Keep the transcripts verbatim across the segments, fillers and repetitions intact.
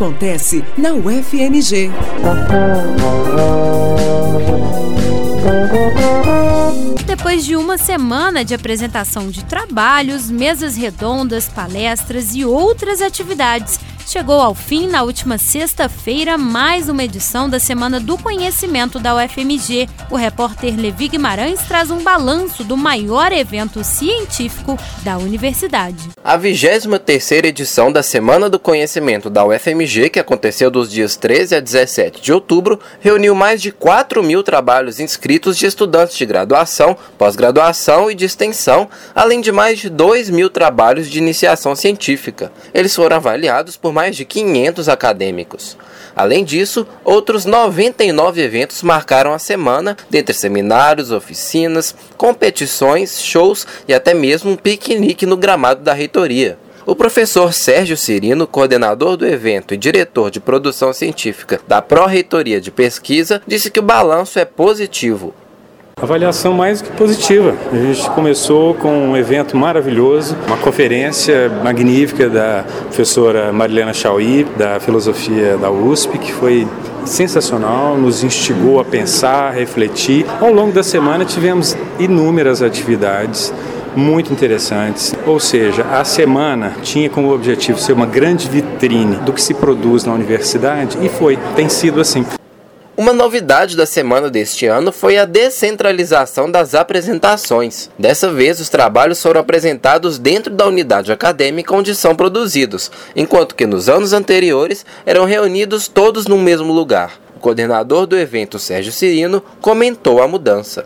acontece na U F M G. Depois de uma semana de apresentação de trabalhos, mesas redondas, palestras e outras atividades, chegou ao fim, na última sexta-feira, mais uma edição da Semana do Conhecimento da U F M G. O repórter Levi Guimarães traz um balanço do maior evento científico da universidade. A vigésima terceira edição da Semana do Conhecimento da U F M G, que aconteceu dos dias treze a dezessete de outubro, reuniu mais de quatro mil trabalhos inscritos de estudantes de graduação, pós-graduação e de extensão, além de mais de dois mil trabalhos de iniciação científica. Eles foram avaliados por mais de quinhentos acadêmicos. Além disso, outros noventa e nove eventos marcaram a semana, dentre seminários, oficinas, competições, shows e até mesmo um piquenique no gramado da reitoria. O professor Sérgio Cirino, coordenador do evento e diretor de produção científica da Pró-Reitoria de Pesquisa, disse que o balanço é positivo. Avaliação mais que positiva. A gente começou com um evento maravilhoso, uma conferência magnífica da professora Marilena Chauí, da Filosofia da U S P, que foi sensacional, nos instigou a pensar, a refletir. Ao longo da semana tivemos inúmeras atividades muito interessantes, ou seja, a semana tinha como objetivo ser uma grande vitrine do que se produz na universidade e foi, tem sido assim. Uma novidade da semana deste ano foi a descentralização das apresentações. Dessa vez, os trabalhos foram apresentados dentro da unidade acadêmica onde são produzidos, enquanto que nos anos anteriores eram reunidos todos no mesmo lugar. O coordenador do evento, Sérgio Cirino, comentou a mudança.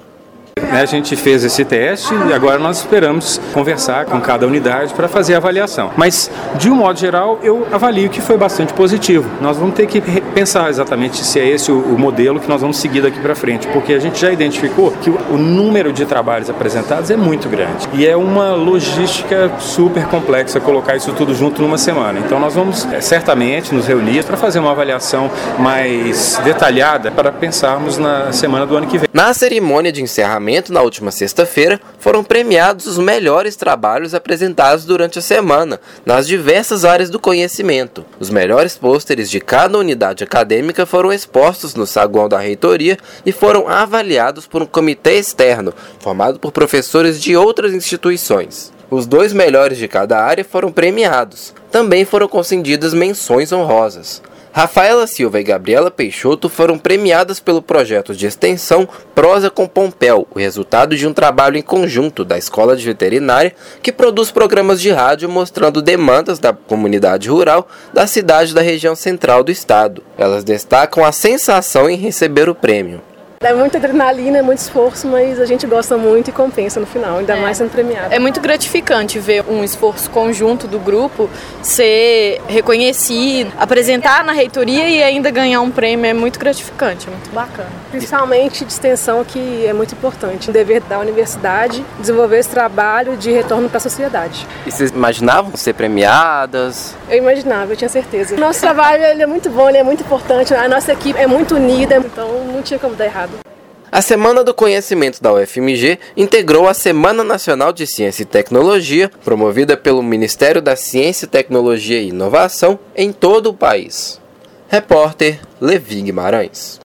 A gente fez esse teste e agora nós esperamos conversar com cada unidade para fazer a avaliação. Mas, de um modo geral, eu avalio que foi bastante positivo. Nós vamos ter que pensar exatamente se é esse o modelo que nós vamos seguir daqui para frente, porque a gente já identificou que o número de trabalhos apresentados é muito grande. E é uma logística super complexa colocar isso tudo junto numa semana. Então nós vamos é, certamente nos reunir para fazer uma avaliação mais detalhada para pensarmos na semana do ano que vem. Na cerimônia de encerramento, na última sexta-feira, foram premiados os melhores trabalhos apresentados durante a semana, nas diversas áreas do conhecimento. Os melhores pôsteres de cada unidade acadêmica foram expostos no saguão da reitoria e foram avaliados por um comitê externo, formado por professores de outras instituições. Os dois melhores de cada área foram premiados. Também foram concedidas menções honrosas. Rafaela Silva e Gabriela Peixoto foram premiadas pelo projeto de extensão Prosa com Pompéu, o resultado de um trabalho em conjunto da Escola de Veterinária, que produz programas de rádio mostrando demandas da comunidade rural da cidade da região central do estado. Elas destacam a sensação em receber o prêmio. É muita adrenalina, é muito esforço, mas a gente gosta muito e compensa no final, ainda é. mais sendo premiado. É muito gratificante ver um esforço conjunto do grupo ser reconhecido, apresentar na reitoria e ainda ganhar um prêmio. É muito gratificante, é muito bacana. Principalmente de extensão, que é muito importante. O dever da universidade desenvolver esse trabalho de retorno para a sociedade. E vocês imaginavam ser premiadas? Eu imaginava, eu tinha certeza. O nosso trabalho ele é muito bom, ele é muito importante, a nossa equipe é muito unida, então não tinha como dar errado. A Semana do Conhecimento da U F M G integrou a Semana Nacional de Ciência e Tecnologia, promovida pelo Ministério da Ciência, Tecnologia e Inovação em todo o país. Repórter Levi Guimarães.